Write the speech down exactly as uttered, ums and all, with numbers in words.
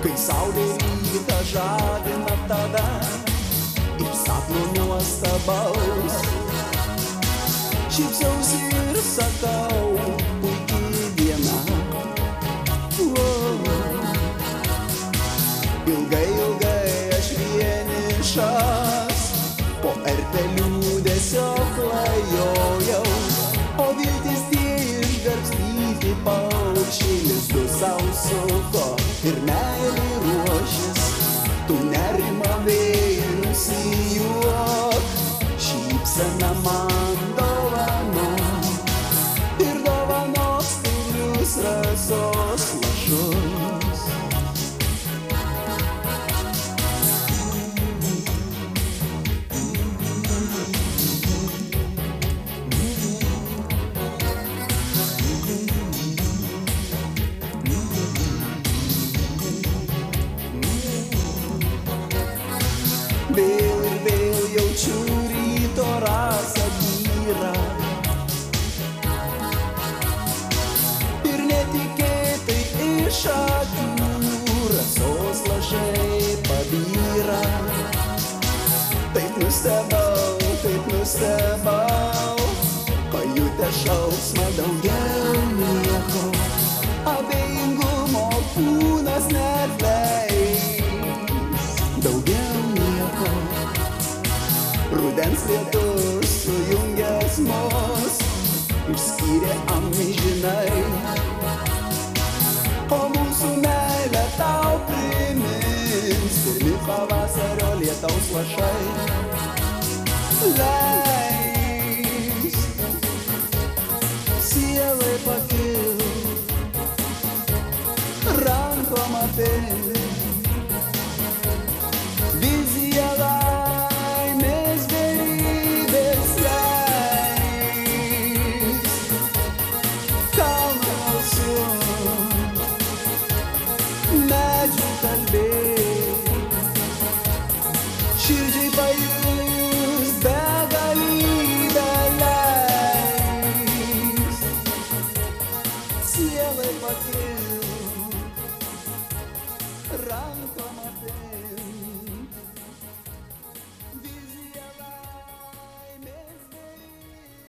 kai saulė rytą žadina tada ir sapno nuostabaus. Šypsausi ir sakau, puikiai diena. Oh. Ilgai, ilgai aš vienišas, po erdvę liūdesio klajojau, o viltis tie išgarstyti paukščiai lizdus sau suko ir meilė ruošis. Tu nerimavai ir nusijuok, šypsena man dovanok ir dovanok skaidrius rasos lašus. Vėl ir vėl jaučiu ryto rasą tyrą ir netikėtai iš akių rasos lašai pabyra. Taip nustebau, taip nustebau, pajutęs šauksmą daugiau nieko, abejingumo kūnas neatleis daugiau nieko. Rudens lietus sujungęs mus išskyrė amžinai, o mūsų meilę tau primins pirmi pavasario lietaus lašai. Leisk sielai pakilt, rankom apimt viziją laimės beribės. Leisk kalno balsu medžių kalbėt, širdžiai